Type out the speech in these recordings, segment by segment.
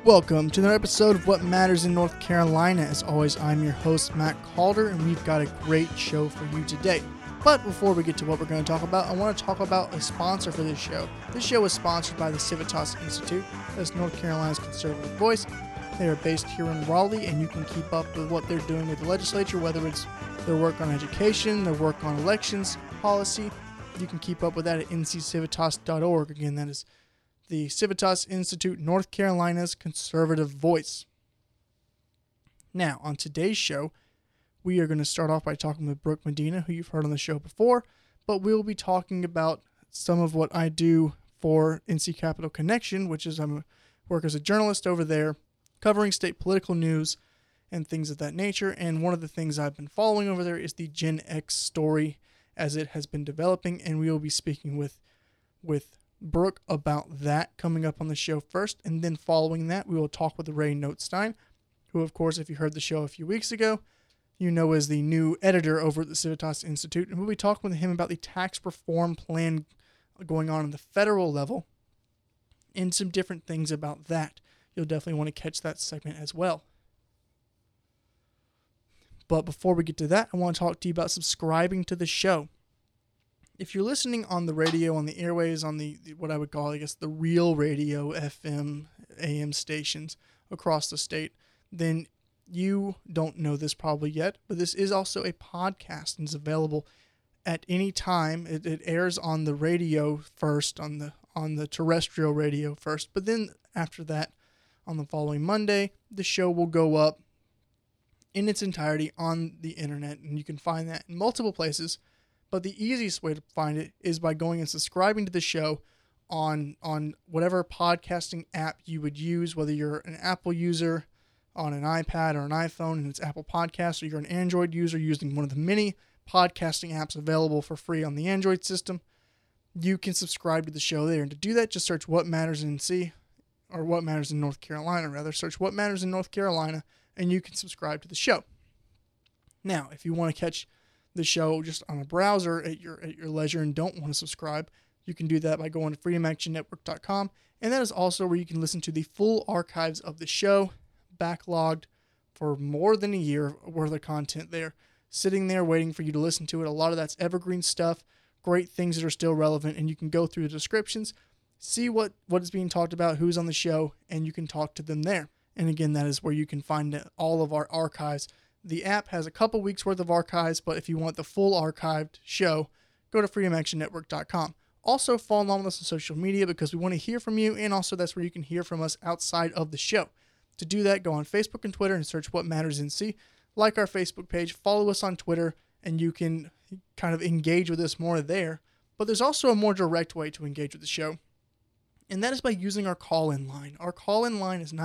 Welcome to another episode of What Matters in North Carolina. As always, I'm your host, Matt Calder, and we've got a great show for you today. But before we get to what we're going to talk about, I want to talk about a sponsor for this show. This show is sponsored by the Civitas Institute. That's North Carolina's conservative voice. They are based here in Raleigh, and you can keep up with what they're doing with the legislature, whether it's their work on education, their work on elections, policy. You can keep up with that at nccivitas.org. Again, that is the Civitas Institute, North Carolina's conservative voice. Now, on today's show, we are going to start off by talking with Brooke Medina, who you've heard on the show before, but we'll be talking about some of what I do for NC Capital Connection, which is I work as a journalist over there, covering state political news and things of that nature. And one of the things I've been following over there is the Gen X story as it has been developing, and we will be speaking with Brooke about that coming up on the show first, and then following that, we will talk with Ray Notestein, who, of course, if you heard the show a few weeks ago, you know is the new editor over at the Civitas Institute, and we'll be talking with him about the tax reform plan going on the federal level and some different things about that. You'll definitely want to catch that segment as well. But before we get to that, I want to talk to you about subscribing to the show. If you're listening on the radio, on the airwaves, on the what I would call, I guess, the real radio, FM, AM stations across the state, then you don't know this probably yet, but this is also a podcast and is available at any time. It airs on the radio first, on the terrestrial radio first, but then after that, on the following Monday, the show will go up in its entirety on the internet, and you can find that in multiple places. But the easiest way to find it is by going and subscribing to the show on whatever podcasting app you would use, whether you're an Apple user on an iPad or an iPhone and it's Apple Podcasts, or you're an Android user using one of the many podcasting apps available for free on the Android system. You can subscribe to the show there. And to do that, just search What Matters in NC, or What Matters in North Carolina, rather. Search What Matters in North Carolina, and you can subscribe to the show. Now, if you want to catch the show just on a browser at your leisure and don't want to subscribe, you can do that by going to freedomactionnetwork.com, and that is also where you can listen to the full archives of the show, backlogged for more than a year worth of content there, sitting there waiting for you to listen to it. A lot of that's evergreen stuff, great things that are still relevant, and you can go through the descriptions, see what is being talked about, who's on the show, and you can talk to them there. And again, that is where you can find all of our archives. The app has a couple weeks worth of archives, but if you want the full archived show, go to freedomactionnetwork.com. Also, follow along with us on social media because we want to hear from you, and also that's where you can hear from us outside of the show. To do that, go on Facebook and Twitter and search What Matters NC. Like our Facebook page, follow us on Twitter, and you can kind of engage with us more there. But there's also a more direct way to engage with the show, and that is by using our call-in line. Our call-in line is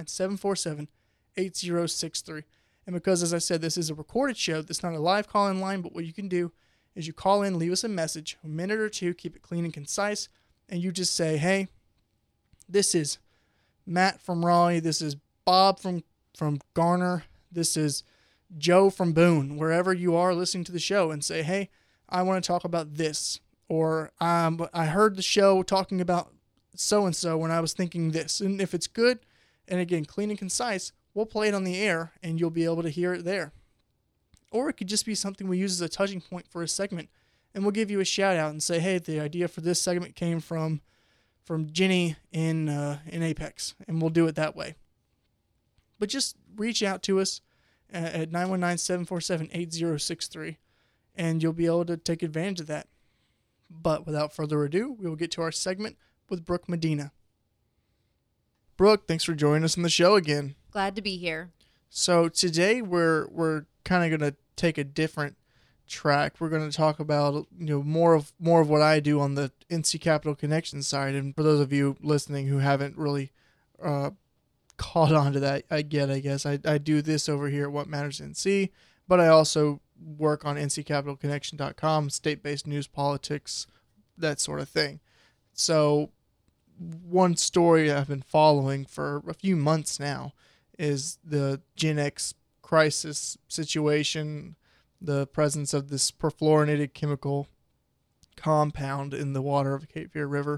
919-747-8063. And because, as I said, this is a recorded show, this is not a live call-in line, but what you can do is you call in, leave us a message, a minute or two, keep it clean and concise, and you just say, hey, this is Matt from Raleigh, this is Bob from Garner, this is Joe from Boone, wherever you are listening to the show, and say, hey, I want to talk about this, or I heard the show talking about so-and-so when I was thinking this, and if it's good, and again, clean and concise, we'll play it on the air, and you'll be able to hear it there. Or it could just be something we use as a touching point for a segment, and we'll give you a shout-out and say, hey, the idea for this segment came from Jenny in Apex, and we'll do it that way. But just reach out to us at 919-747-8063, and you'll be able to take advantage of that. But without further ado, we will get to our segment with Brooke Medina. Brooke, thanks for joining us on the show again. Glad to be here. So today we're kind of going to take a different track. We're going to talk about more of what I do on the NC Capital Connection side. And for those of you listening who haven't really caught on to that, I guess I do this over here at What Matters NC, but I also work on nccapitalconnection.com, state-based news, politics, that sort of thing. So one story I've been following for a few months now is the Gen X crisis situation, the presence of this perfluorinated chemical compound in the water of the Cape Fear River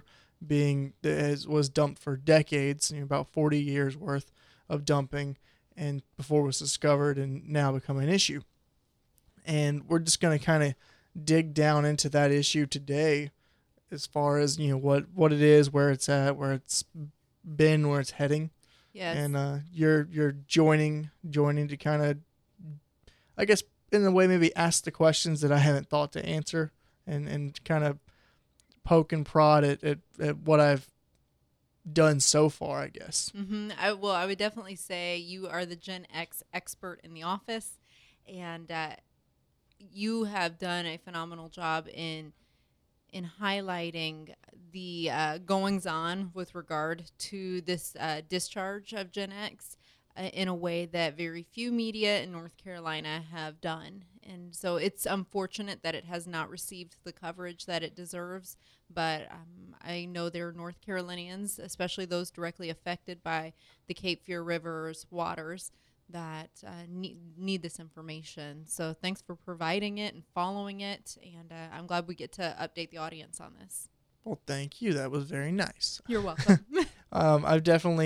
was dumped for decades, about 40 years worth of dumping, and before it was discovered and now become an issue. And we're just going to kind of dig down into that issue today, as far as what it is, where it's at, where it's been, where it's heading. Yes. And you're joining to kind of, I guess, in a way, maybe ask the questions that I haven't thought to answer, and kind of poke and prod at what I've done so far, I guess. Mm-hmm. I would definitely say you are the Gen X expert in the office, and you have done a phenomenal job in highlighting the goings-on with regard to this discharge of Gen X in a way that very few media in North Carolina have done. And so it's unfortunate that it has not received the coverage that it deserves. But I know there are North Carolinians, especially those directly affected by the Cape Fear River's waters, that need this information. So thanks for providing it and following it. And I'm glad we get to update the audience on this. Well, thank you. That was very nice. You're welcome. I've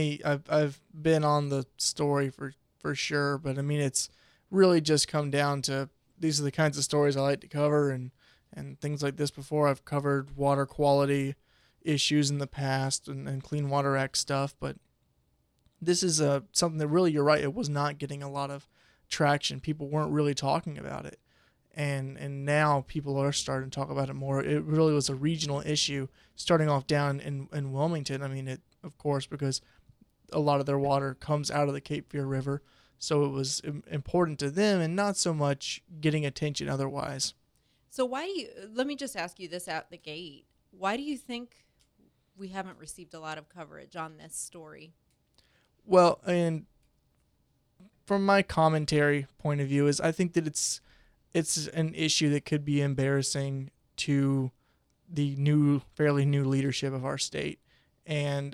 been on the story for sure, but I mean, it's really just come down to, these are the kinds of stories I like to cover, and things like this before. I've covered water quality issues in the past and Clean Water Act stuff, but this is something that really, you're right, it was not getting a lot of traction. People weren't really talking about it. And now people are starting to talk about it more. It really was a regional issue, starting off down in Wilmington. I mean, it, of course, because a lot of their water comes out of the Cape Fear River, so it was important to them, and not so much getting attention otherwise. So let me just ask you this out the gate. Why do you think we haven't received a lot of coverage on this story? Well, and from my commentary point of view, is I think that it's an issue that could be embarrassing to the fairly new leadership of our state, and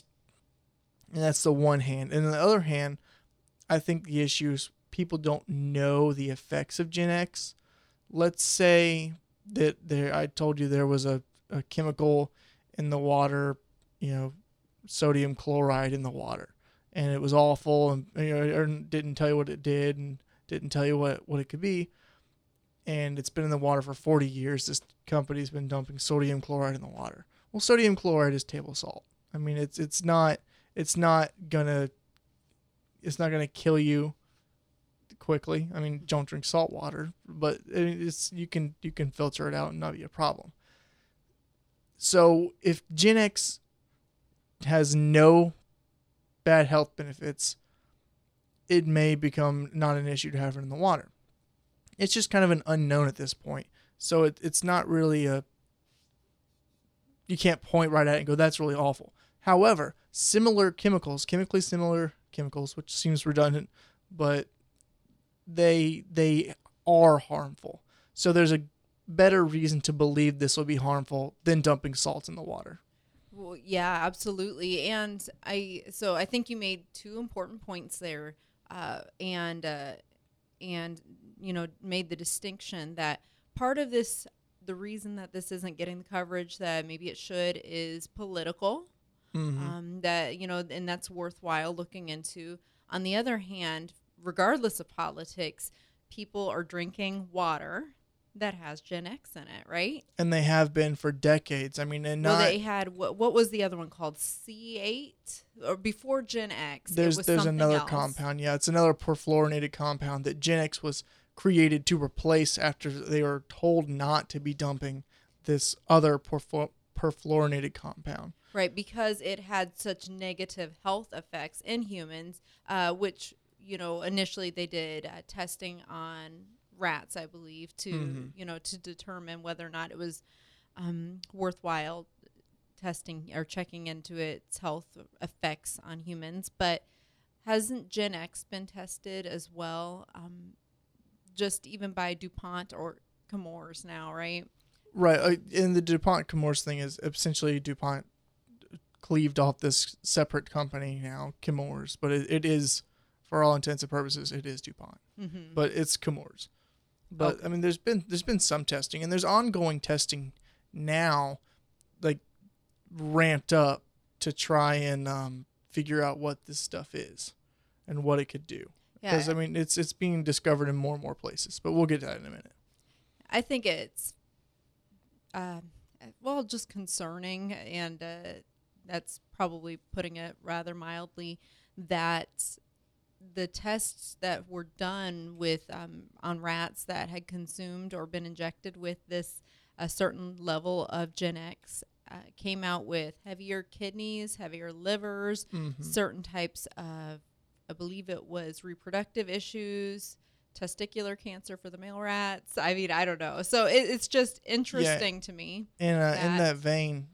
that's the one hand. And on the other hand, I think the issue is people don't know the effects of Gen X. Let's say that I told you there was a chemical in the water, sodium chloride in the water, and it was awful, and or didn't tell you what it did and didn't tell you what it could be. And it's been in the water for 40 years. This company's been dumping sodium chloride in the water. Well, sodium chloride is table salt. I mean, it's not gonna kill you quickly. I mean, don't drink salt water, but you can filter it out and not be a problem. So if Gen X has no bad health benefits, it may become not an issue to have it in the water. It's just kind of an unknown at this point. So it's not really you can't point right at it and go, that's really awful. However, chemically similar chemicals, which seems redundant, but they are harmful. So there's a better reason to believe this will be harmful than dumping salt in the water. Well, yeah, absolutely. And I think you made two important points there, and made the distinction that part of this, the reason that this isn't getting the coverage that maybe it should, is political. Mm-hmm. And that's worthwhile looking into. On the other hand, regardless of politics, people are drinking water that has Gen X in it, right? And they have been for decades. I mean, they had what was the other one called? C8, or before Gen X? There's another compound. Yeah, it's another perfluorinated compound that Gen X was created to replace after they were told not to be dumping this other perfluorinated compound. Right, because it had such negative health effects in humans, which, initially they did testing on rats, I believe, to to determine whether or not it was worthwhile testing or checking into its health effects on humans. But hasn't Gen X been tested as well, just even by DuPont or Chemours now, right? Right, and the DuPont Chemours thing is essentially DuPont cleaved off this separate company now, Chemours, but it is, for all intents and purposes, it is DuPont, but it's Chemours. But okay. I mean, there's been some testing, and there's ongoing testing now, like ramped up to try and figure out what this stuff is and what it could do. Because I mean, it's being discovered in more and more places, but we'll get to that in a minute. I think it's just concerning, and that's probably putting it rather mildly, that the tests that were done with on rats that had consumed or been injected with this a certain level of Gen X came out with heavier kidneys, heavier livers, certain types of, I believe it was reproductive issues, testicular cancer for the male rats. I mean, I don't know. So it's just interesting to me. And in that vein,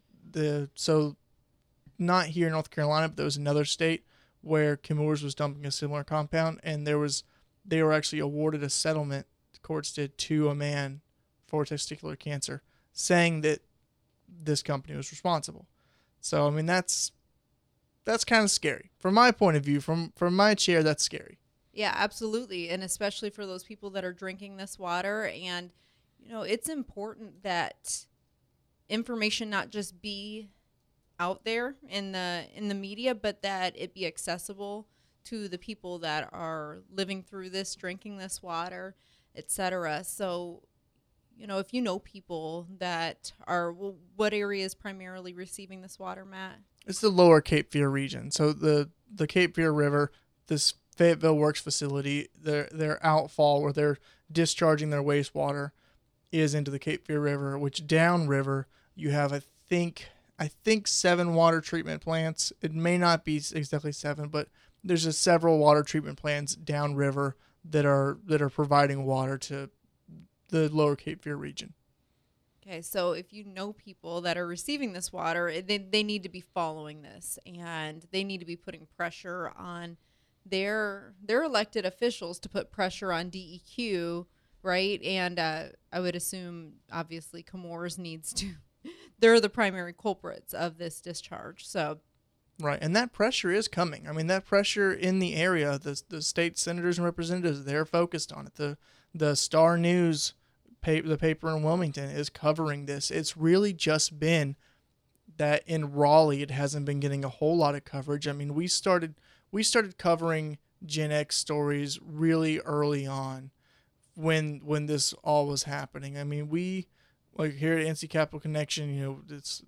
so not here in North Carolina, but there was another state where Chemours was dumping a similar compound, and they were actually awarded a settlement, the courts did, to a man for testicular cancer, saying that this company was responsible. So, I mean, that's kind of scary. From my point of view, from my chair, that's scary. Yeah, absolutely. And especially for those people that are drinking this water. And, it's important that information not just be out there in the media, but that it be accessible to the people that are living through this, drinking this water, etc. So, if you know people that are, what area is primarily receiving this water, Matt? It's the lower Cape Fear region. So the Cape Fear River, this Fayetteville Works facility, their outfall where they're discharging their wastewater is into the Cape Fear River, which downriver you have, I think 7 water treatment plants. It may not be exactly 7, but there's just several water treatment plants downriver that are providing water to the lower Cape Fear region. Okay, so if you know people that are receiving this water, they need to be following this, and they need to be putting pressure on their elected officials to put pressure on DEQ, right? And I would assume, obviously, Chemours needs to. They're the primary culprits of this discharge. So, right, and that pressure is coming. I mean, that pressure in the area, the state senators and representatives, they're focused on it. The Star News, the paper in Wilmington, is covering this. It's really just been that in Raleigh, it hasn't been getting a whole lot of coverage. I mean, we started covering Gen X stories really early on when this all was happening. I mean, we, like here at NC Capital Connection,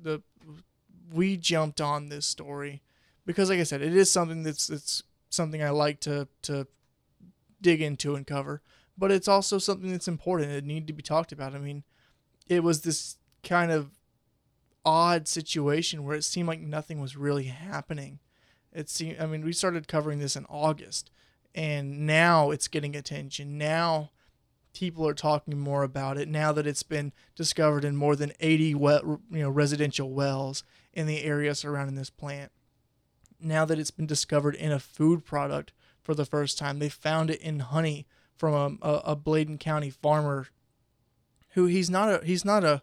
we jumped on this story because, like I said, it is something it's something I like to dig into and cover, but it's also something that's important. It needed to be talked about. I mean, it was this kind of odd situation where it seemed like nothing was really happening. We started covering this in August, and now it's getting attention. Now people are talking more about it, now that it's been discovered in more than 80 residential wells in the area surrounding this plant. Now that it's been discovered in a food product for the first time. They found it in honey from a Bladen County farmer who he's not a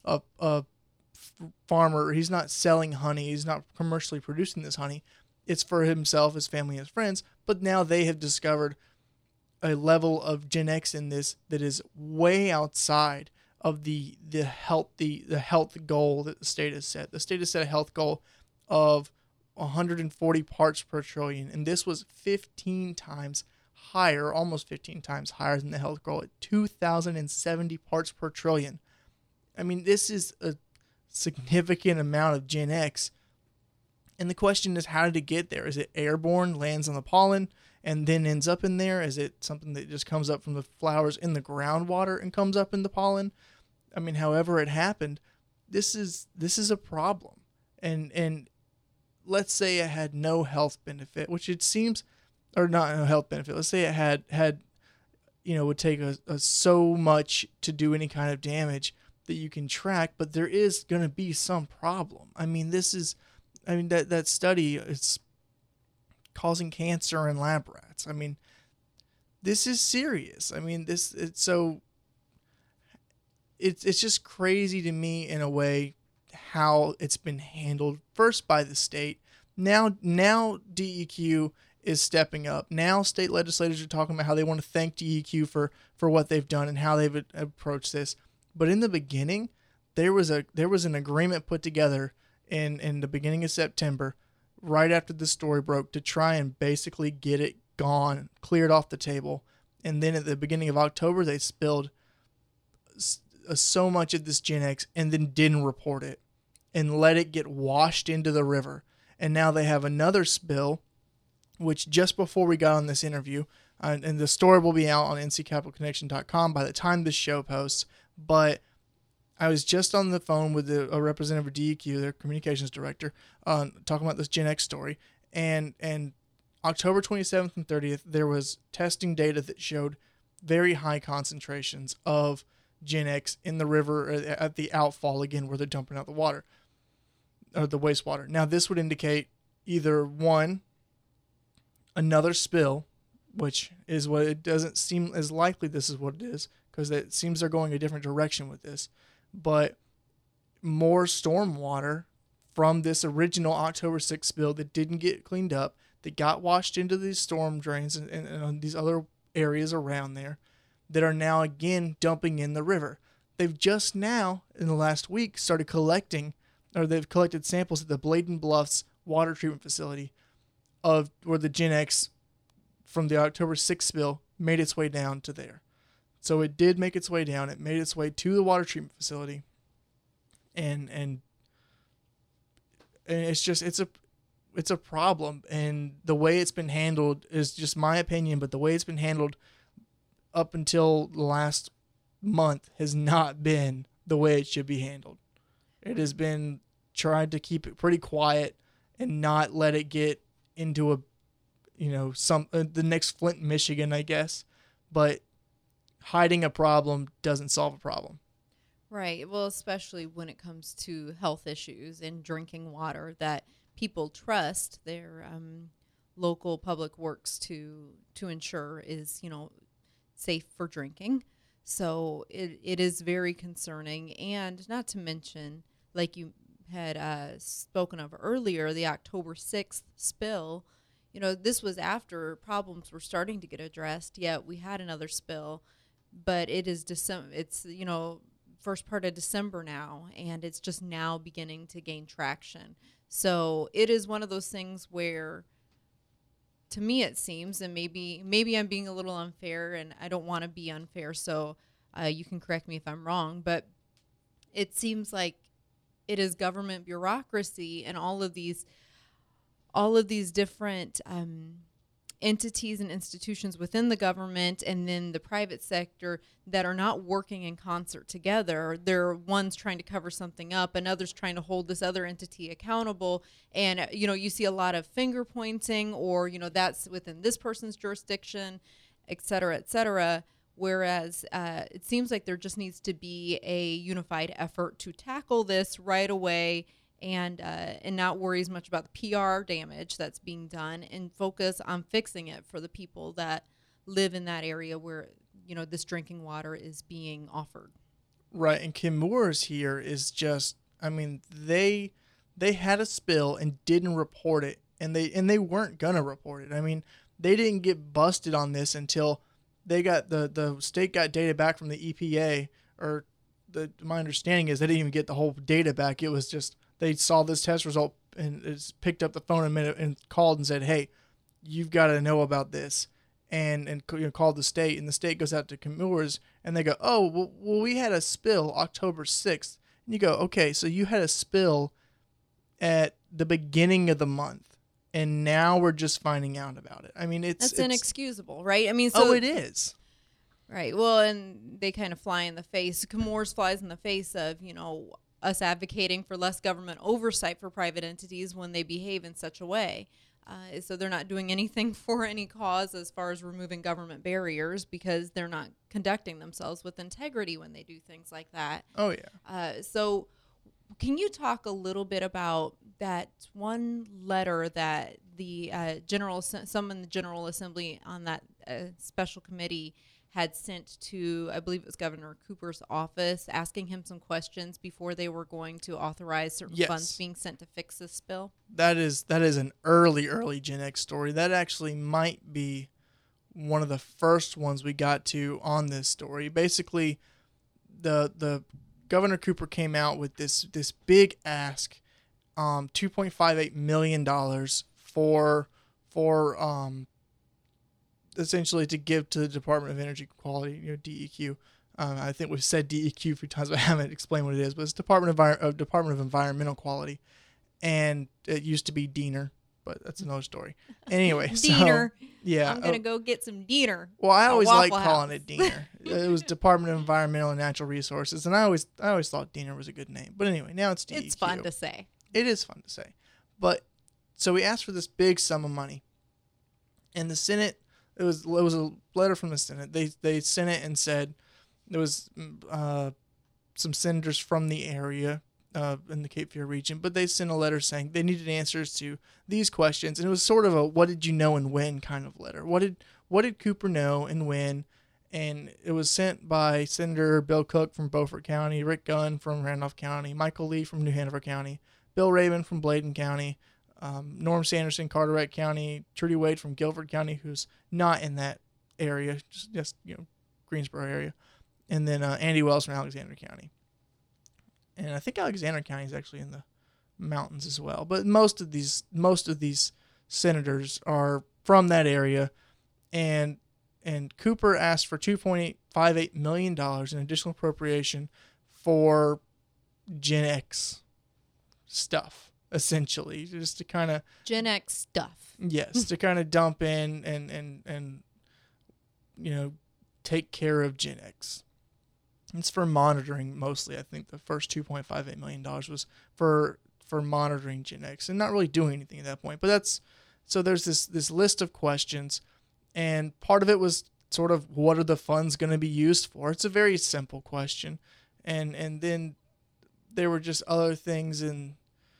farmer. He's not selling honey. He's not commercially producing this honey. It's for himself, his family, his friends. But now they have discovered a level of Gen X in this that is way outside of the health goal that the state has set. The state has set a health goal of 140 parts per trillion, and this was 15 times higher, almost 15 times higher than the health goal at 2,070 parts per trillion. I mean, this is a significant amount of Gen X. And the question is, how did it get there? Is it airborne, lands on the pollen, and then ends up in there? Is it something that just comes up from the flowers in the groundwater and comes up in the pollen? I mean, however it happened, this is a problem. And let's say it had no health benefit, which it seems, or not no health benefit. Let's say it had would take a so much to do any kind of damage that you can track, but there is going to be some problem. I mean, that study is causing cancer in lab rats. I mean, this is serious. I mean, it's just crazy to me in a way how it's been handled, first by the state. Now DEQ is stepping up. Now state legislators are talking about how they want to thank DEQ for what they've done and how they've approached this. But in the beginning, there was an agreement put together in the beginning of September, right after the story broke, to try and basically get it gone, cleared off the table. And then at the beginning of October, they spilled so much of this Gen X and then didn't report it and let it get washed into the river. And now they have another spill, which just before we got on this interview, and the story will be out on nccapitalconnection.com by the time this show posts, but I was just on the phone with a representative of DEQ, their communications director, talking about this Gen X story, and October 27th and 30th, there was testing data that showed very high concentrations of Gen X in the river at the outfall, again, where they're dumping out the water, or the wastewater. Now, this would indicate either, one, another spill, which is what it doesn't seem as likely this is what it is, because it seems they're going a different direction with this, but more storm water from this original October 6th spill that didn't get cleaned up, that got washed into these storm drains and these other areas around there, that are now again dumping in the river. They've just now, in the last week, started collecting, or they've collected samples at the Bladen Bluffs water treatment facility of where the Gen X from the October 6th spill made its way down to there. So it did make its way down. It made its way to the water treatment facility. And it's just, it's a problem. And the way it's been handled is just my opinion, but the way it's been handled up until the last month has not been the way it should be handled. It has been tried to keep it pretty quiet and not let it get into a, the next Flint, Michigan, I guess. But hiding a problem doesn't solve a problem. Right. Well, especially when it comes to health issues and drinking water that people trust their local public works to ensure is, safe for drinking. So it is very concerning. And not to mention, like you had spoken of earlier, the October 6th spill, this was after problems were starting to get addressed, yet we had another spill. But it is it's first part of December now, and it's just now beginning to gain traction. So it is one of those things where, to me, it seems, and maybe I'm being a little unfair, and I don't want to be unfair, so you can correct me if I'm wrong, but it seems like it is government bureaucracy and all of these different entities and institutions within the government and then the private sector that are not working in concert together. They're ones trying to cover something up and others trying to hold this other entity accountable. And, you see a lot of finger pointing or, that's within this person's jurisdiction, et cetera, whereas it seems like there just needs to be a unified effort to tackle this right away and not worry as much about the PR damage that's being done and focus on fixing it for the people that live in that area where, this drinking water is being offered. Right, and Chemours here is just, they had a spill and didn't report it, and they weren't going to report it. They didn't get busted on this until they got the state got data back from the EPA, or my understanding is they didn't even get the whole data back. It was just, they saw this test result and it's picked up the phone and called and said, "Hey, you've got to know about this," and called the state, and the state goes out to Chemours and they go, "Oh, well, we had a spill October 6th." And you go, "Okay, so you had a spill at the beginning of the month, and now we're just finding out about it." It's inexcusable, right? It is. Right. Well, and they kind of fly in the face. Chemours flies in the face of, us advocating for less government oversight for private entities when they behave in such a way. So they're not doing anything for any cause as far as removing government barriers because they're not conducting themselves with integrity when they do things like that. Oh, yeah. So can you talk a little bit about that one letter that the some in the General Assembly on that special committee had sent to, I believe it was Governor Cooper's office, asking him some questions before they were going to authorize certain funds being sent to fix this bill? That is an early Gen X story. That actually might be one of the first ones we got to on this story. Basically, the Governor Cooper came out with this big ask $2.58 million for essentially to give to the Department of Energy Quality, DEQ. I think we've said DEQ a few times, but I haven't explained what it is. But it's Department of Environmental Quality, and it used to be Diener, but that's another story. Anyway, Diener. So yeah, I'm gonna go get some Diener. well, I always Waffle like calling House. it Diener. It was Department of Environmental and Natural Resources, and I always thought Diener was a good name. But anyway, now it's DEQ. It's fun to say. It is fun to say. But so we asked for this big sum of money, and the Senate. It was a letter from the Senate. They sent it and said there was some senators from the area in the Cape Fear region, but they sent a letter saying they needed answers to these questions, and it was sort of a "what did you know and when" kind of letter. What did Cooper know and when? And it was sent by Senator Bill Cook from Beaufort County, Rick Gunn from Randolph County, Michael Lee from New Hanover County, Bill Rabin from Bladen County, Norm Sanderson, Carteret County, Trudy Wade from Guilford County, who's not in that area, just Greensboro area, and then Andy Wells from Alexander County. And I think Alexander County is actually in the mountains as well. But most of these senators are from that area, and Cooper asked for $2.58 million in additional appropriation for Gen X stuff. Essentially, just to kind of Gen X stuff. Yes, to kind of dump in and take care of Gen X. It's for monitoring mostly. I think the first $2.58 million was for monitoring Gen X and not really doing anything at that point. But there's this list of questions, and part of it was sort of what are the funds going to be used for? It's a very simple question, and then there were just other things in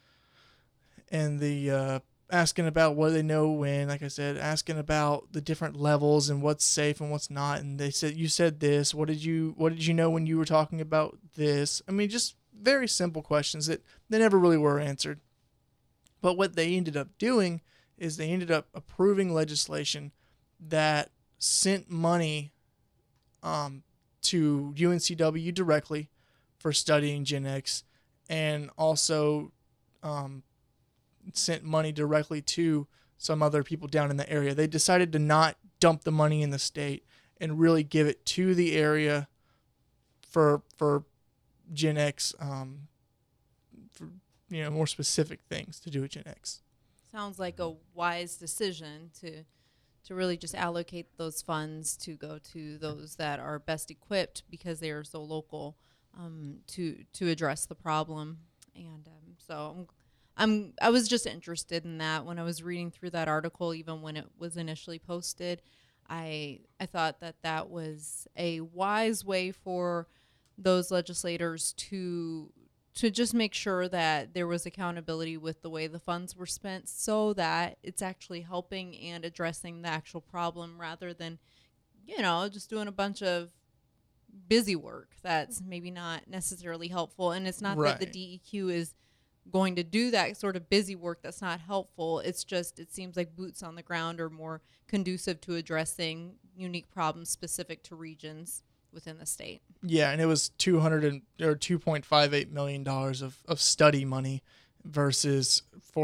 the asking about what they know when, like I said, asking about the different levels and what's safe and what's not. And they said, you said this, what did you know when you were talking about this? I mean, just very simple questions that they never really were answered. But what they ended up doing is they ended up approving legislation that sent money to UNCW directly for studying Gen X, and also sent money directly to some other people down in the area. They decided to not dump the money in the state and really give it to the area for Gen X, for more specific things to do with Gen X. Sounds like a wise decision to really just allocate those funds to go to those that are best equipped because they are so local to address the problem. And so I was just interested in that when I was reading through that article. Even when it was initially posted, I thought that was a wise way for those legislators to just make sure that there was accountability with the way the funds were spent, so that it's actually helping and addressing the actual problem, rather than just doing a bunch of busy work that's maybe not necessarily helpful. And it's not Right. that the DEQ is going to do that sort of busy work that's not helpful. It's just, it seems like boots on the ground are more conducive to addressing unique problems specific to regions within the state. Yeah, and it was $2.58 million of study money versus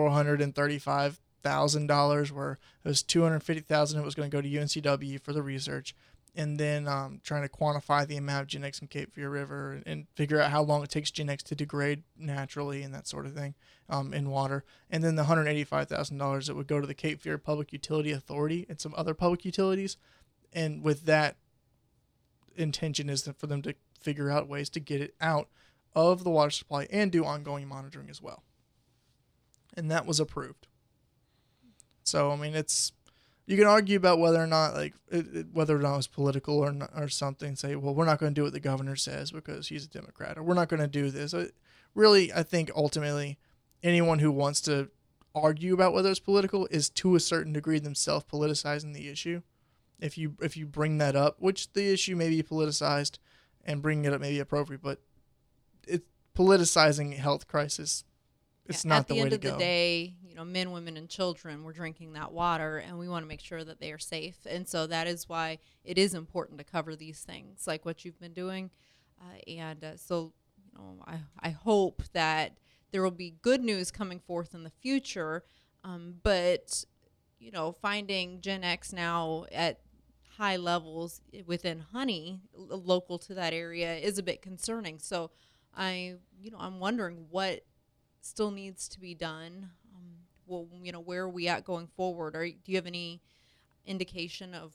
$435,000, where it was $250,000 it was going to go to UNCW for the research, and then trying to quantify the amount of Gen X in Cape Fear River and figure out how long it takes Gen X to degrade naturally and that sort of thing in water. And then the $185,000 that would go to the Cape Fear Public Utility Authority and some other public utilities. And with that intention is for them to figure out ways to get it out of the water supply and do ongoing monitoring as well. And that was approved. So, I mean, you can argue about whether or not whether or not it's political or something. Say, well, we're not going to do what the governor says because he's a Democrat, or we're not going to do this. Really, I think ultimately, anyone who wants to argue about whether it's political is to a certain degree themselves politicizing the issue. If you bring that up, which the issue may be politicized, and bringing it up may be appropriate, but it's politicizing health crisis. It's not the way to go. At the end of the day, men, women, and children were drinking that water, and we want to make sure that they are safe. And so that is why it is important to cover these things, like what you've been doing. So I hope that there will be good news coming forth in the future. But, finding Gen X now at high levels within honey local to that area is a bit concerning. So I'm wondering what still needs to be done. Where are we at going forward? Do you have any indication of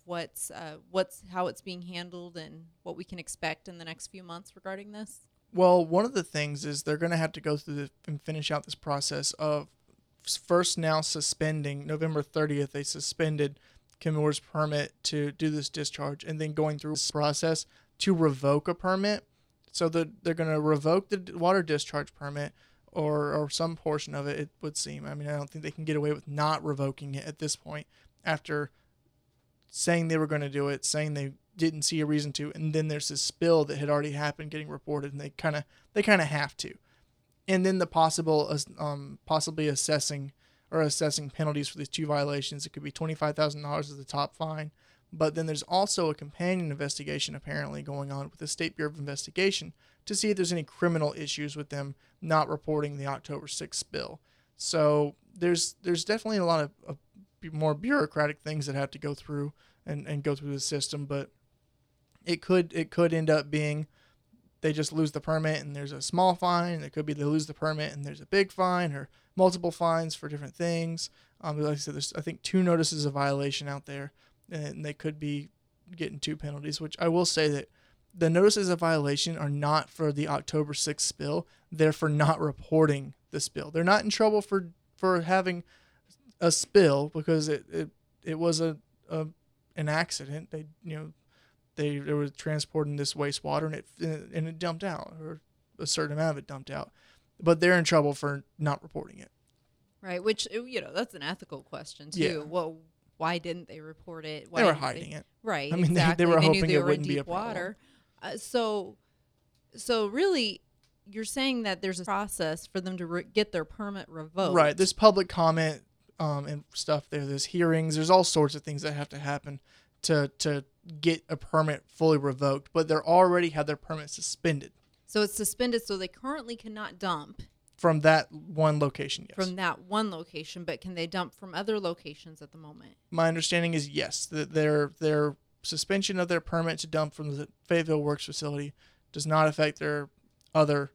how it's being handled and what we can expect in the next few months regarding this? Well, one of the things is they're going to have to go through and finish out this process of first now suspending November 30th. They suspended Chemours' permit to do this discharge, and then going through this process to revoke a permit. So they're going to revoke the water discharge permit or some portion of it, it would seem. I mean, I don't think they can get away with not revoking it at this point after saying they were going to do it, saying they didn't see a reason to, and then there's this spill that had already happened getting reported, and they kind of have to. And then the possibly assessing penalties for these two violations. It could be $25,000 as the top fine, but then there's also a companion investigation apparently going on with the State Bureau of Investigation to see if there's any criminal issues with them not reporting the October 6th spill. So there's definitely a lot of more bureaucratic things that have to go through and go through the system, but it could end up being they just lose the permit and there's a small fine. It could be they lose the permit and there's a big fine, or multiple fines for different things. Like I said, there's I think 2 notices of violation out there, and they could be getting 2 penalties, which I will say that the notices of violation are not for the October 6th spill. They're for not reporting the spill. They're not in trouble for having a spill because it was an accident. They were transporting this wastewater and it dumped out, or a certain amount of it dumped out. But they're in trouble for not reporting it. Right, which, that's an ethical question, too. Yeah. Well, why didn't they report it? They were hiding it. Right, I mean, exactly. they were knew hoping they it were wouldn't in be a deep problem. water. So really, you're saying that there's a process for them to get their permit revoked. Right, there's public comment and stuff there. There's hearings. There's all sorts of things that have to happen to get a permit fully revoked, but they already have their permit suspended. So it's suspended, so they currently cannot dump. From that one location, yes. From that one location, but can they dump from other locations at the moment? My understanding is yes, that their suspension of their permit to dump from the Fayetteville Works facility does not affect their other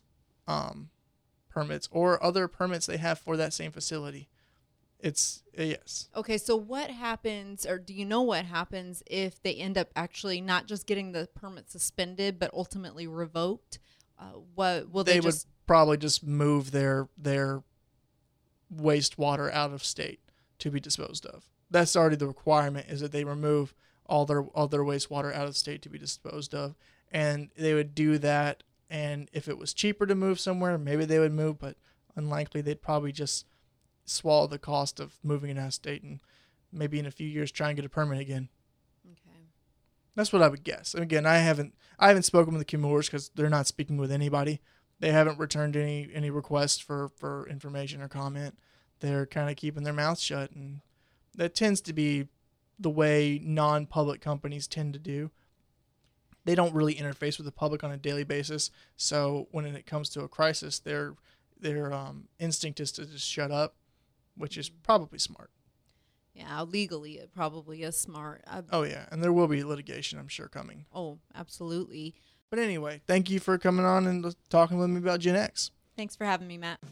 permits or other permits they have for that same facility. It's a yes. Okay, so what happens, or do you know what happens if they end up actually not just getting the permit suspended, but ultimately revoked? What will they just... probably just move their wastewater out of state to be disposed of. That's already the requirement, is that they remove all their wastewater out of state to be disposed of. And they would do that, and if it was cheaper to move somewhere, maybe they would move, but unlikely. They'd probably just swallow the cost of moving it out of state and maybe in a few years try and get a permit again. Okay. That's what I would guess. And again, I haven't spoken with the Chemours because they're not speaking with anybody. They haven't returned any requests for information or comment. They're kind of keeping their mouths shut, and that tends to be the way non-public companies tend to do. They don't really interface with the public on a daily basis, so when it comes to a crisis, their instinct is to just shut up, which is probably smart. Yeah, legally it probably is smart. Oh yeah, and there will be litigation, I'm sure, coming. Oh, absolutely. But anyway, thank you for coming on and talking with me about Gen X. Thanks for having me, Matt.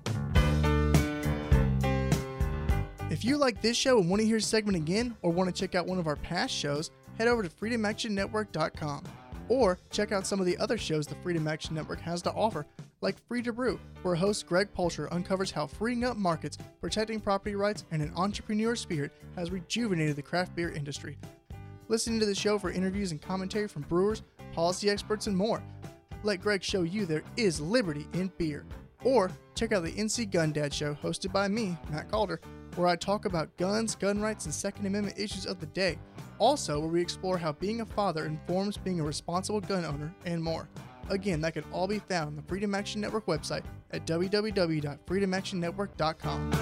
If you like this show and want to hear a segment again, or want to check out one of our past shows, head over to freedomactionnetwork.com, or check out some of the other shows the Freedom Action Network has to offer, like Free to Brew, where host Greg Polcher uncovers how freeing up markets, protecting property rights, and an entrepreneur spirit has rejuvenated the craft beer industry. Listen to the show for interviews and commentary from brewers, policy experts, and more. Let Greg show you there is liberty in beer. Or check out the NC Gun Dad Show, hosted by me, Matt Calder, where I talk about guns, gun rights, and Second Amendment issues of the day. Also, where we explore how being a father informs being a responsible gun owner, and more. Again, that can all be found on the Freedom Action Network website at www.freedomactionnetwork.com.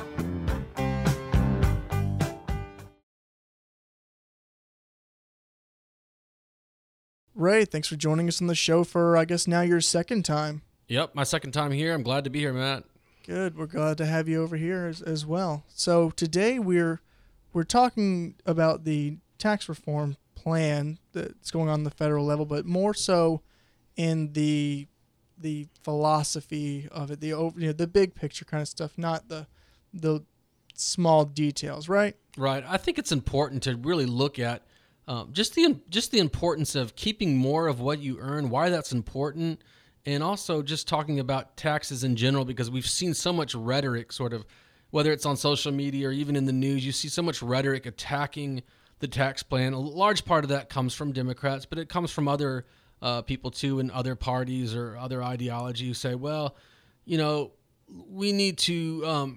Ray, thanks for joining us on the show for, I guess, now your second time. Yep, my second time here. I'm glad to be here, Matt. Good. We're glad to have you over here as well. So today we're talking about the tax reform plan that's going on the federal level, but more so in the philosophy of it, the big picture kind of stuff, not the small details, right? Right. I think it's important to really look at just the importance of keeping more of what you earn, why that's important, and also just talking about taxes in general, because we've seen so much rhetoric, sort of, whether it's on social media or even in the news, you see so much rhetoric attacking the tax plan. A large part of that comes from Democrats, but it comes from other people too, in other parties or other ideology who say, well, we need to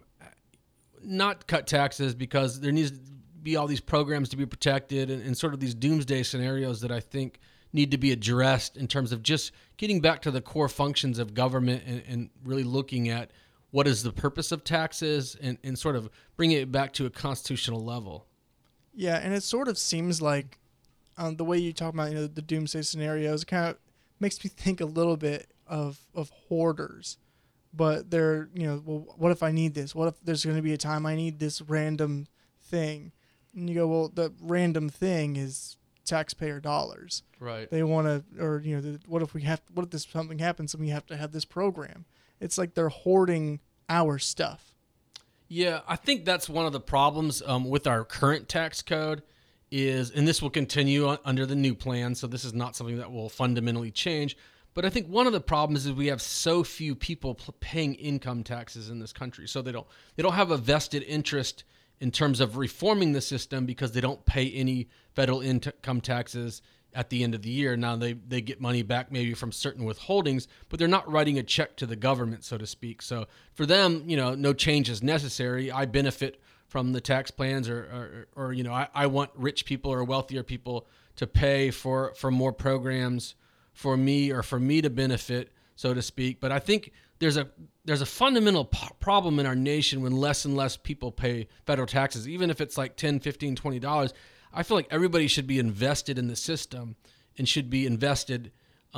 not cut taxes because there needs to be all these programs to be protected, and sort of these doomsday scenarios that I think need to be addressed in terms of just getting back to the core functions of government and really looking at what is the purpose of taxes and sort of bringing it back to a constitutional level. Yeah, and it sort of seems like the way you talk about the doomsday scenarios, it kind of makes me think a little bit of hoarders. But they're, well, what if I need this? What if there's going to be a time I need this random thing? And you go, well, the random thing is taxpayer dollars. Right. They want to, or, what if this something happens and we have to have this program? It's like they're hoarding our stuff. Yeah, I think that's one of the problems with our current tax code is, and this will continue under the new plan, so this is not something that will fundamentally change, but I think one of the problems is we have so few people paying income taxes in this country, so they don't have a vested interest in terms of reforming the system because they don't pay any federal income taxes at the end of the year. Now they get money back maybe from certain withholdings, but they're not writing a check to the government, so to speak. So for them, no change is necessary. I benefit from the tax plans, or I want rich people or wealthier people to pay for more programs for me, or for me to benefit, so to speak. But I think there's a fundamental problem in our nation when less and less people pay federal taxes, even if it's like $10, $15, $20. I feel like everybody should be invested in the system and should be invested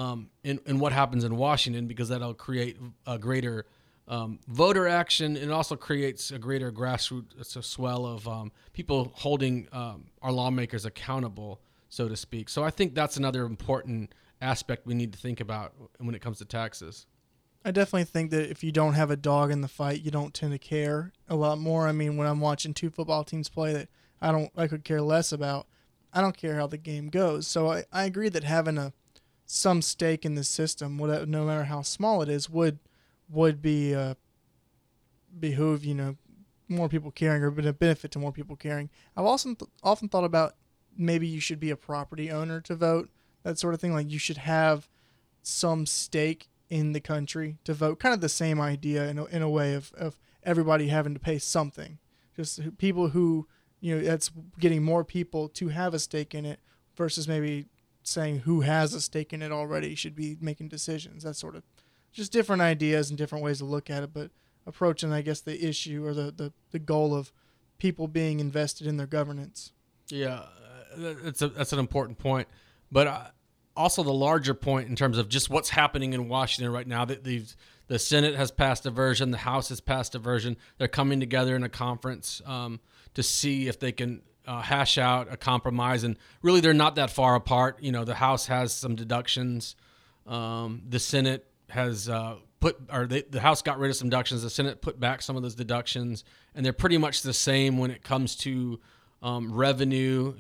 in what happens in Washington, because that'll create a greater voter action, and it also creates a greater grassroots swell of people holding our lawmakers accountable, so to speak. So I think that's another important aspect we need to think about when it comes to taxes. I definitely think that if you don't have a dog in the fight, you don't tend to care a lot more. I mean, when I'm watching two football teams play that I could care less about, I don't care how the game goes. So I agree that having some stake in the system, no matter how small it is, would be behoove more people caring, or been a benefit to more people caring. I've also often thought about maybe you should be a property owner to vote, that sort of thing. Like you should have some stake in the country to vote. Kind of the same idea in a way of everybody having to pay something. Just people who, that's getting more people to have a stake in it versus maybe saying who has a stake in it already should be making decisions. That sort of just different ideas and different ways to look at it, but approaching, I guess, the issue or the goal of people being invested in their governance. Yeah, that's an important point. But also the larger point in terms of just what's happening in Washington right now, that the Senate has passed a version, the House has passed a version. They're coming together in a conference to see if they can hash out a compromise. And really, they're not that far apart. The House has some deductions. The Senate has the House got rid of some deductions. The Senate put back some of those deductions, and they're pretty much the same when it comes to revenue,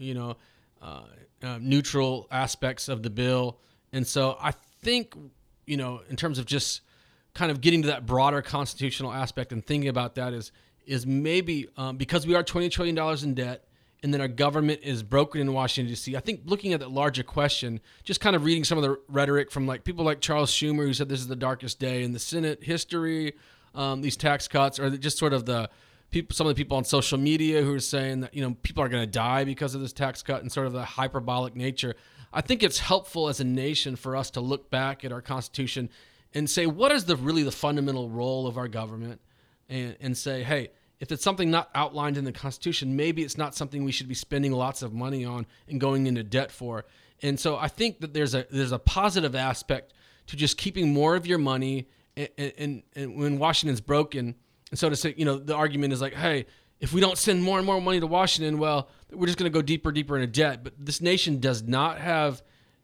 neutral aspects of the bill. And so I think, in terms of just kind of getting to that broader constitutional aspect and thinking about that is maybe because we are $20 trillion in debt, and then our government is broken in Washington, D.C. I think looking at that larger question, just kind of reading some of the rhetoric from people like Charles Schumer, who said this is the darkest day in the Senate history, these tax cuts, or just sort of some of the people on social media who are saying that, people are going to die because of this tax cut, and sort of the hyperbolic nature. I think it's helpful as a nation for us to look back at our Constitution and say, what is really the fundamental role of our government? And say, hey, if it's something not outlined in the Constitution, maybe it's not something we should be spending lots of money on and going into debt for. And so I think that there's a positive aspect to just keeping more of your money and when Washington's broken, and so to say, the argument is like, hey, if we don't send more and more money to Washington, well, we're just going to go deeper into debt. But this nation does not have,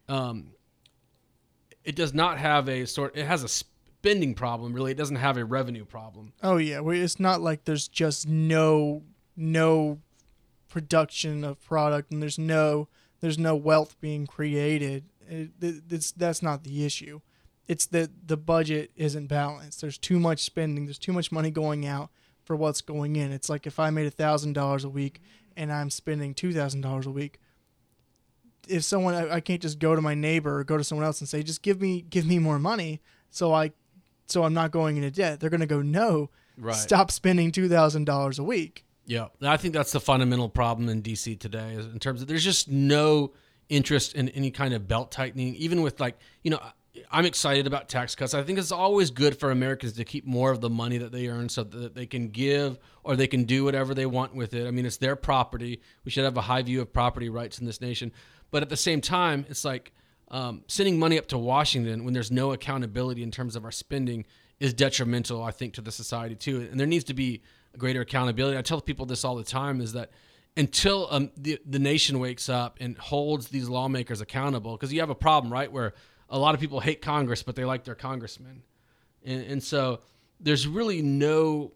it has a spending problem, really. It doesn't have a revenue problem. Oh yeah, it's not like there's just no production of product and there's no wealth being created. That's not the issue. It's that the budget isn't balanced. There's too much spending. There's too much money going out for what's going in. It's like if I made $1,000 a week and I'm spending $2,000 a week. If someone, I can't just go to my neighbor or go to someone else and say, just give me more money so I'm not going into debt. They're going to go, no, right. Stop spending $2,000 a week. Yeah, I think that's the fundamental problem in D.C. today, is in terms of there's just no interest in any kind of belt tightening, even with I'm excited about tax cuts. I think it's always good for Americans to keep more of the money that they earn so that they can give or they can do whatever they want with it. I mean, it's their property. We should have a high view of property rights in this nation. But at the same time, it's like sending money up to Washington when there's no accountability in terms of our spending is detrimental, I think, to the society too. And there needs to be greater accountability. I tell people this all the time, is that until the nation wakes up and holds these lawmakers accountable, because you have a problem, right, where a lot of people hate Congress, but they like their congressmen. And so there's really no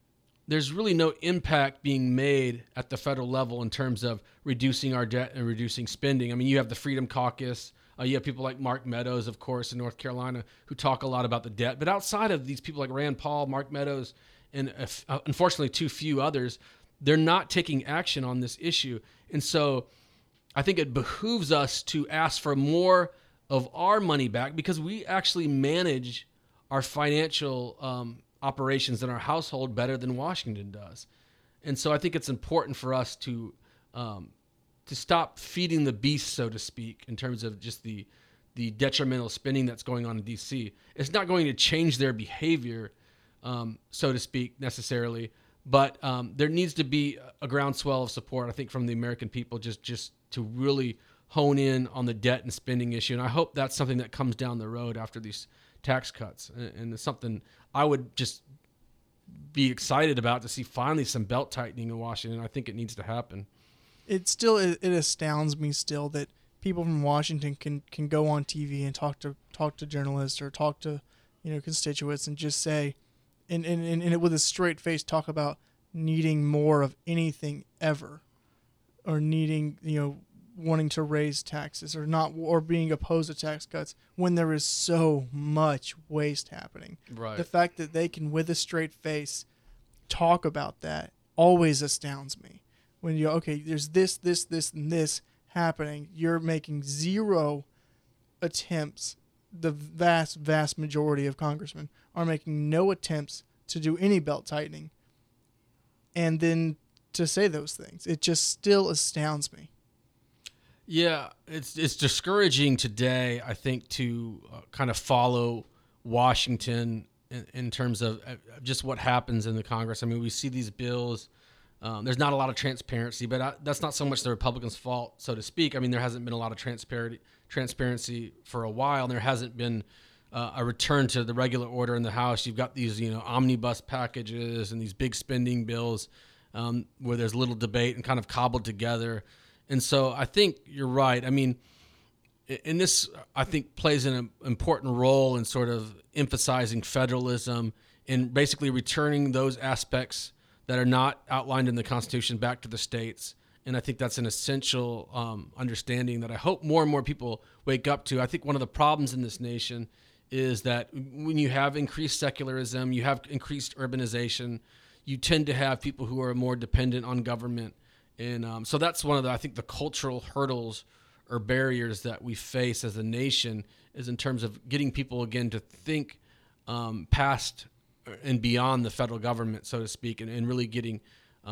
impact being made at the federal level in terms of reducing our debt and reducing spending. I mean, you have the Freedom Caucus. You have people like Mark Meadows, of course, in North Carolina, who talk a lot about the debt. But outside of these people like Rand Paul, Mark Meadows, and unfortunately too few others, they're not taking action on this issue. And so I think it behooves us to ask for more of our money back, because we actually manage our financial operations in our household better than Washington does. And so I think it's important for us to stop feeding the beast, so to speak, in terms of just the detrimental spending that's going on in D.C. It's not going to change their behavior, so to speak, necessarily, but there needs to be a groundswell of support, I think, from the American people just to really hone in on the debt and spending issue. And I hope that's something that comes down the road after these tax cuts. And it's something I would just be excited about, to see finally some belt tightening in Washington. I think it needs to happen. It astounds me still that people from Washington can go on TV and talk to journalists or talk to constituents and just say, and it with a straight face, talk about needing more of anything ever, or needing wanting to raise taxes or being opposed to tax cuts, when there is so much waste happening. Right. The fact that they can, with a straight face, talk about that always astounds me. When there's this, and this happening, you're making zero attempts. The vast majority of congressmen are making no attempts to do any belt tightening. And then to say those things, it just still astounds me. Yeah, it's discouraging today, I think, to kind of follow Washington in terms of just what happens in the Congress. I mean, we see these bills. There's not a lot of transparency, but that's not so much the Republicans' fault, so to speak. I mean, there hasn't been a lot of transparency for a while. There hasn't been a return to the regular order in the House. You've got these, omnibus packages and these big spending bills where there's little debate and kind of cobbled together. And so I think you're right. I mean, and this, I think, plays an important role in sort of emphasizing federalism and basically returning those aspects that are not outlined in the Constitution back to the states. And I think that's an essential understanding that I hope more and more people wake up to. I think one of the problems in this nation is that when you have increased secularism, you have increased urbanization, you tend to have people who are more dependent on government. And so that's one of the, I think, the cultural hurdles or barriers that we face as a nation, is in terms of getting people, again, to think past and beyond the federal government, so to speak, and really getting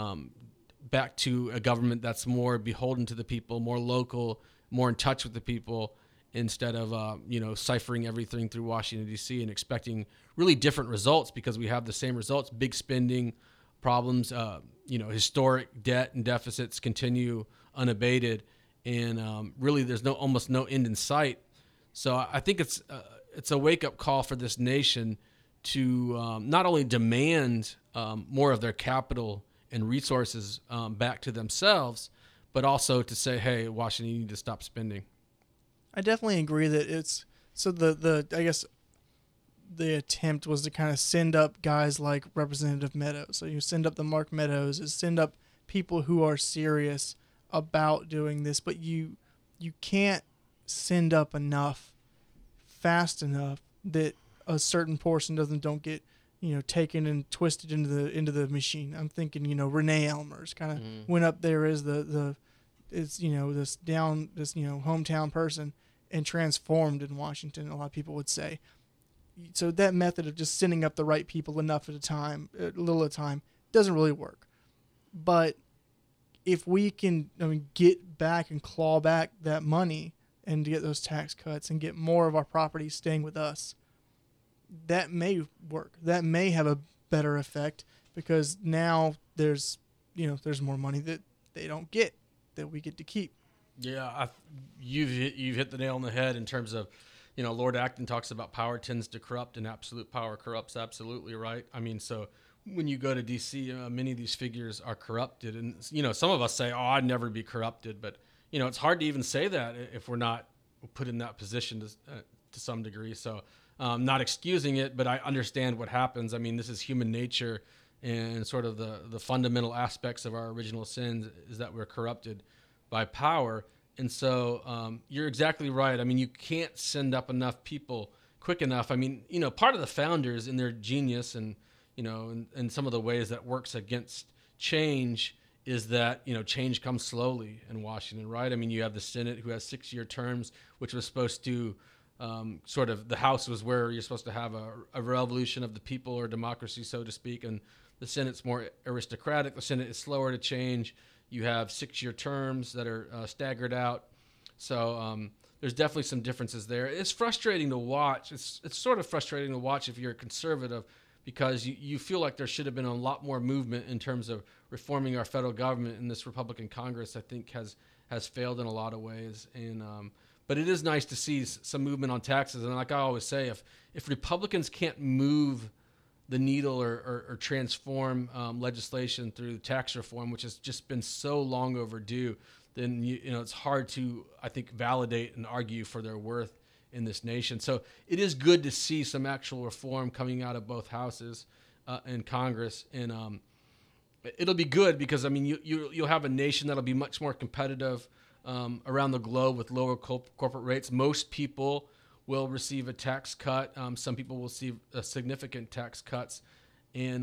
back to a government that's more beholden to the people, more local, more in touch with the people, instead of ciphering everything through Washington, D.C. and expecting really different results, because we have the same results: big spending problems, historic debt and deficits continue unabated, and really there's almost no end in sight. So I think it's a wake-up call for this nation not only demand more of their capital and resources back to themselves, but also to say, hey, Washington, you need to stop spending. I definitely agree that it's so the I guess the attempt was to kind of send up guys like Representative Meadows. So you send up the Mark Meadows, is send up people who are serious about doing this, but you can't send up enough fast enough that a certain portion don't get taken and twisted into the machine. I'm thinking Renee Elmers kind of went up there as this hometown person and transformed in Washington, a lot of people would say. So that method of just sending up the right people enough at a time, a little at a time, doesn't really work. But if we can get back and claw back that money and to get those tax cuts and get more of our property staying with us, that may work. That may have a better effect because now there's more money that they don't get that we get to keep. Yeah, you've hit the nail on the head in terms of, Lord Acton talks about power tends to corrupt and absolute power corrupts absolutely, right? I mean, so when you go to D.C., many of these figures are corrupted. And, some of us say, oh, I'd never be corrupted. But, it's hard to even say that if we're not put in that position to some degree. So not excusing it, but I understand what happens. I mean, this is human nature and sort of the fundamental aspects of our original sins is that we're corrupted by power. And so you're exactly right. I mean, you can't send up enough people quick enough. I mean, part of the founders in their genius and, and some of the ways that works against change is that, change comes slowly in Washington, right? I mean, you have the Senate who has 6-year terms, which was supposed to sort of, the House was where you're supposed to have a revolution of the people or democracy, so to speak. And the Senate's more aristocratic. The Senate is slower to change. You have 6-year terms that are staggered out. So there's definitely some differences there. It's frustrating to watch. It's sort of frustrating to watch if you're a conservative because you feel like there should have been a lot more movement in terms of reforming our federal government, and this Republican Congress, I think, has failed in a lot of ways. And but it is nice to see some movement on taxes. And like I always say, if Republicans can't move the needle or transform legislation through tax reform, which has just been so long overdue, then it's hard to, I think, validate and argue for their worth in this nation. So it is good to see some actual reform coming out of both houses in Congress, and it'll be good because I mean you'll have a nation that'll be much more competitive around the globe with lower corporate rates. Most people will receive a tax cut. Some people will see significant tax cuts. And,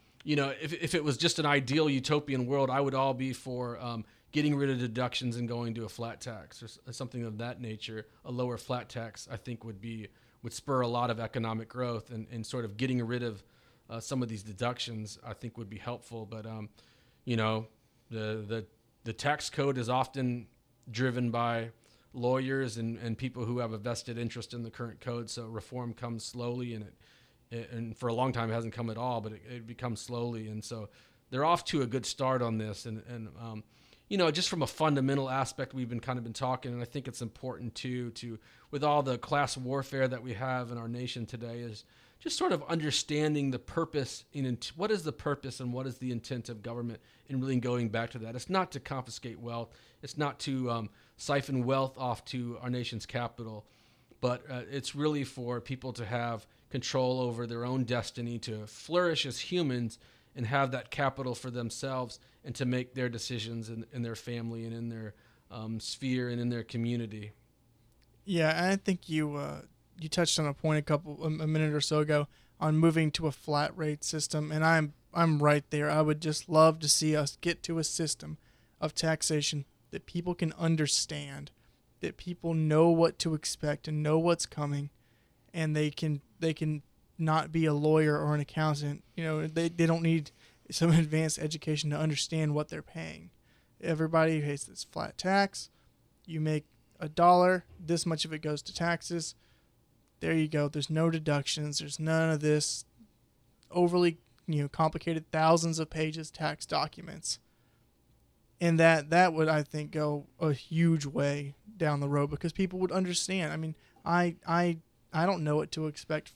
if it was just an ideal utopian world, I would all be for getting rid of deductions and going to a flat tax or something of that nature. A lower flat tax, I think, would spur a lot of economic growth and sort of getting rid of some of these deductions, I think, would be helpful. But, the tax code is often driven by lawyers and people who have a vested interest in the current code. So reform comes slowly, and for a long time it hasn't come at all, but it becomes slowly. And so they're off to a good start on this. And just from a fundamental aspect, we've been talking, and I think it's important to with all the class warfare that we have in our nation today is just sort of understanding the purpose what is the purpose and what is the intent of government, and really going back to that. It's not to confiscate wealth. It's not to siphon wealth off to our nation's capital, but it's really for people to have control over their own destiny, to flourish as humans and have that capital for themselves, and to make their decisions in their family and in their sphere and in their community. Yeah, I think you touched on a point a minute or so ago on moving to a flat rate system, and I'm right there. I would just love to see us get to a system of taxation that people can understand, that people know what to expect and know what's coming, and they can not be a lawyer or an accountant. They don't need some advanced education to understand what they're paying. Everybody pays this flat tax. You make $1, this much of it goes to taxes. There you go. There's no deductions. There's none of this overly complicated thousands of pages tax documents. And that would, I think, go a huge way down the road because people would understand. I mean, I don't know what to expect from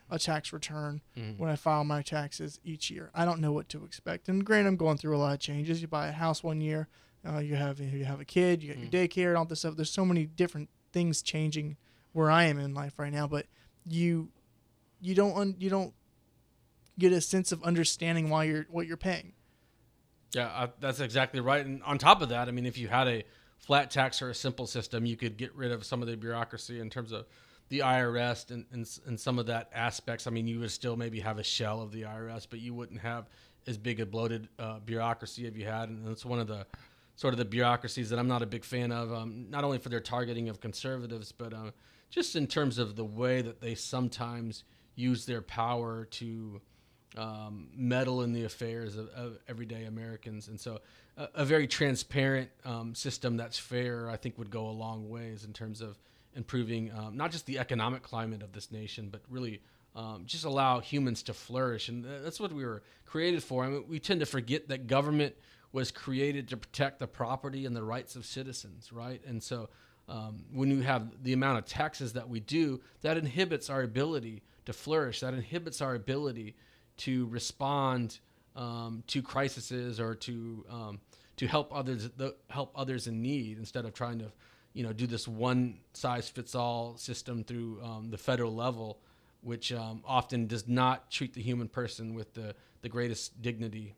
a tax return when I file my taxes each year. I don't know what to expect. And granted, I'm going through a lot of changes. You buy a house one year, you have a kid, you got your daycare and all this stuff. There's so many different things changing where I am in life right now, but you don't get a sense of understanding what you're paying. Yeah, that's exactly right. And on top of that, I mean, if you had a flat tax or a simple system, you could get rid of some of the bureaucracy in terms of the IRS and some of that aspects. I mean, you would still maybe have a shell of the IRS, but you wouldn't have as big a bloated bureaucracy if you had. And it's one of the sort of the bureaucracies that I'm not a big fan of, not only for their targeting of conservatives, but just in terms of the way that they sometimes use their power to meddle in the affairs of everyday Americans. And so a very transparent system that's fair, I think, would go a long ways in terms of improving not just the economic climate of this nation, but really just allow humans to flourish. And that's what we were created for. I mean, we tend to forget that government was created to protect the property and the rights of citizens, right? And so when you have the amount of taxes that we do, that inhibits our ability to flourish. That inhibits our ability to respond to crises or to help others in need, instead of trying to do this one size fits all system through the federal level, which often does not treat the human person with the greatest dignity.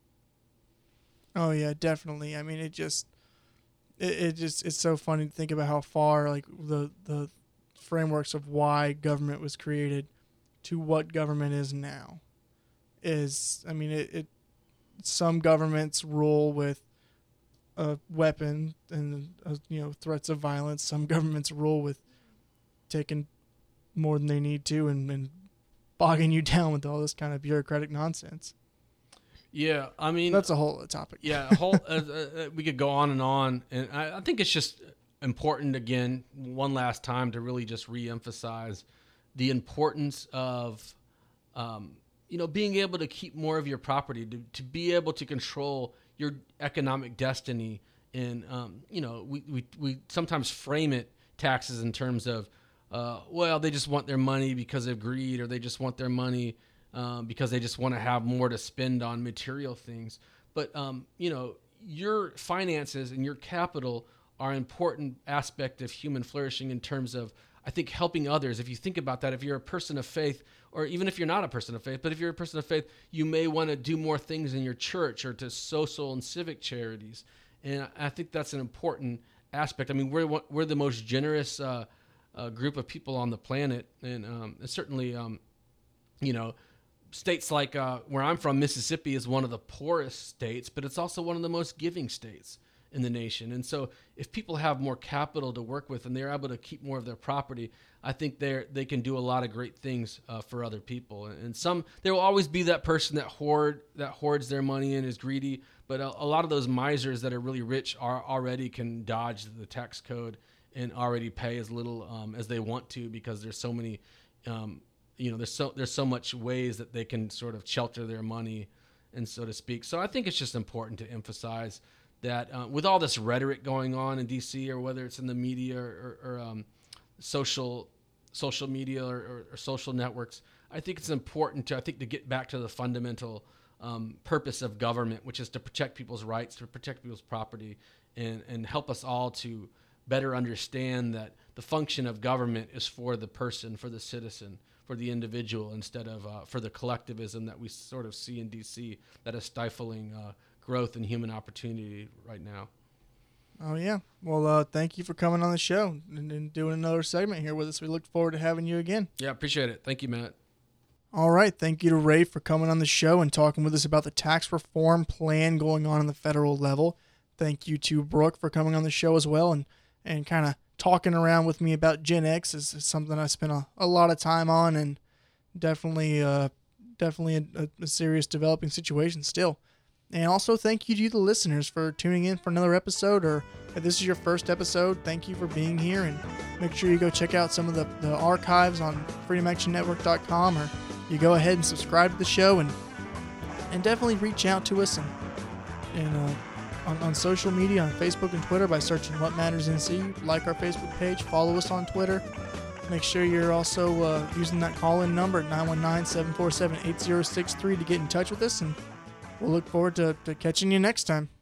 Oh yeah, definitely. I mean, it's so funny to think about how far like the frameworks of why government was created to what government is now is. I mean, some governments rule with a weapon and threats of violence. Some governments rule with taking more than they need to and bogging you down with all this kind of bureaucratic nonsense. Yeah, I mean, that's a whole other topic. Yeah, we could go on, and I think it's just important, again, one last time, to really just reemphasize the importance of being able to keep more of your property, to be able to control your economic destiny. And we sometimes frame taxes in terms of they just want their money because of greed, or they just want their money because they just want to have more to spend on material things. But your finances and your capital are an important aspect of human flourishing in terms of, I think, helping others. If you think about that, if you're a person of faith, or even if you're not a person of faith, but if you're a person of faith, you may want to do more things in your church or to social and civic charities. And I think that's an important aspect. I mean, we're the most generous group of people on the planet, and certainly, states like where I'm from, Mississippi, is one of the poorest states, but it's also one of the most giving states in the nation. And so if people have more capital to work with and they're able to keep more of their property, I think they can do a lot of great things for other people. And there will always be that person that hoards their money and is greedy, but a lot of those misers that are really rich already can dodge the tax code and already pay as little as they want to, because there's so many there's so much ways that they can sort of shelter their money, and so to speak. So I think it's just important to emphasize that with all this rhetoric going on in D.C., or whether it's in the media or social media or social networks, I think it's important to get back to the fundamental purpose of government, which is to protect people's rights, to protect people's property, and help us all to better understand that the function of government is for the person, for the citizen, for the individual, instead of for the collectivism that we sort of see in D.C. that is stifling growth and human opportunity right now. Oh, yeah. Well, thank you for coming on the show and doing another segment here with us. We look forward to having you again. Yeah, appreciate it. Thank you, Matt. All right. Thank you to Ray for coming on the show and talking with us about the tax reform plan going on the federal level. Thank you to Brooke for coming on the show as well and kind of talking around with me about Gen X is something I spent a lot of time on, and definitely a serious developing situation still. And also thank you to you, the listeners, for tuning in for another episode, or if this is your first episode, thank you for being here, and make sure you go check out some of the archives on freedomactionnetwork.com, or you go ahead and subscribe to the show, and definitely reach out to us and on social media, on Facebook and Twitter, by searching What Matters NC. Like our Facebook page, follow us on Twitter, Make sure you're also using that call-in number, 919-747-8063, to get in touch with us, and we'll look forward to catching you next time.